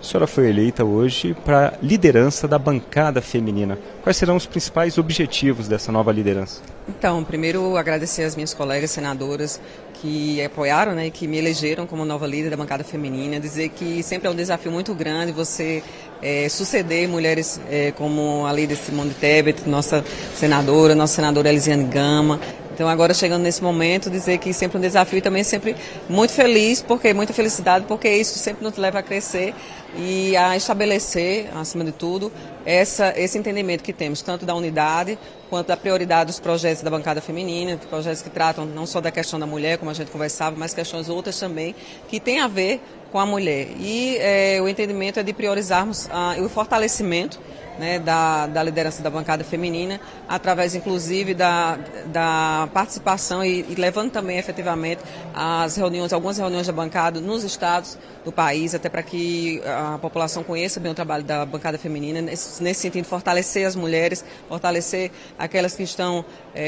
senhora foi eleita hoje para a liderança da bancada feminina. Quais serão os principais objetivos dessa nova liderança? Então, primeiro agradecer às minhas colegas senadoras que apoiaram, né, e que me elegeram como nova líder da bancada feminina. Dizer que sempre é um desafio muito grande você suceder mulheres como a líder Simone Tebet, nossa senadora Elisiane Gama. Então agora chegando nesse momento, dizer que sempre um desafio e também sempre muito feliz, muita felicidade, porque isso sempre nos leva a crescer e a estabelecer, acima de tudo, esse entendimento que temos, tanto da unidade quanto da prioridade dos projetos da bancada feminina, projetos que tratam não só da questão da mulher, como a gente conversava, mas questões outras também, que têm a ver com a mulher. E o entendimento é de priorizarmos o fortalecimento, né, da liderança da bancada feminina, através inclusive da participação e levando também efetivamente algumas reuniões da bancada nos estados do país, até para que a população conheça bem o trabalho da bancada feminina, nesse sentido, fortalecer as mulheres, fortalecer aquelas que estão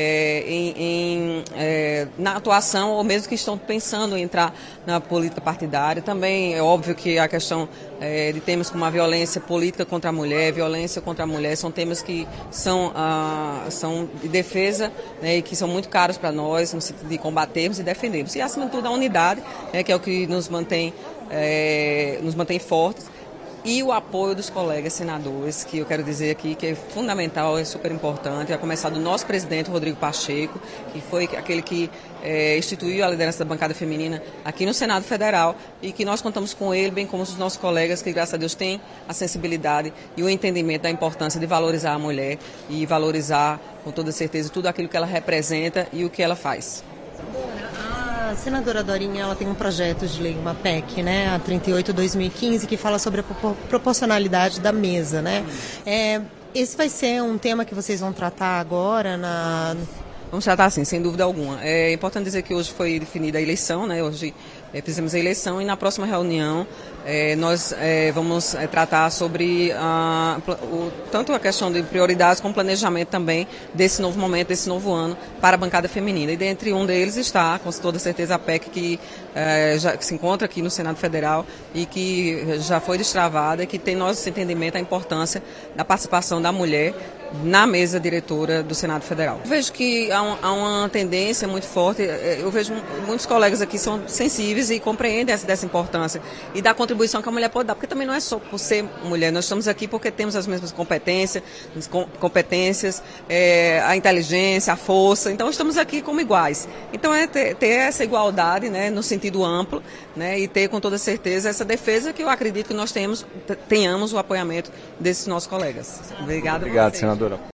na atuação ou mesmo que estão pensando em entrar na política partidária. Também é óbvio que a questão de temas como a violência política contra a mulher, violência contra a mulher, são temas que são de defesa, né, e que são muito caros para nós, no sentido de combatermos e defendermos. E, acima de tudo, a unidade, né, que é o que nos mantém fortes, e o apoio dos colegas senadores, que eu quero dizer aqui que é fundamental, é super importante, a começar do nosso presidente, Rodrigo Pacheco, que foi aquele que instituiu a liderança da bancada feminina aqui no Senado Federal, e que nós contamos com ele, bem como os nossos colegas, que graças a Deus têm a sensibilidade e o entendimento da importância de valorizar a mulher e valorizar, com toda certeza, tudo aquilo que ela representa e o que ela faz. A senadora Dorinha, ela tem um projeto de lei, uma PEC, né, a 38/2015, que fala sobre a proporcionalidade da mesa, né? Esse vai ser um tema que vocês vão tratar agora Vamos tratar sim, sem dúvida alguma. É importante dizer que hoje foi definida a eleição, né? Hoje fizemos a eleição e na próxima reunião nós vamos tratar sobre tanto a questão de prioridades como planejamento também desse novo momento, desse novo ano para a bancada feminina. E dentre um deles está, com toda certeza, a PEC que se encontra aqui no Senado Federal e que já foi destravada e que tem nosso entendimento a importância da participação da mulher na mesa diretora do Senado Federal. Eu vejo que há uma tendência muito forte, eu vejo muitos colegas aqui são sensíveis e compreendem dessa importância e da contribuição que a mulher pode dar, porque também não é só por ser mulher, nós estamos aqui porque temos as mesmas competências, a inteligência, a força, então estamos aqui como iguais. Então é ter essa igualdade, né, no sentido amplo, né, e ter com toda certeza essa defesa que eu acredito que nós tenhamos o apoiamento desses nossos colegas. Obrigado, senadora.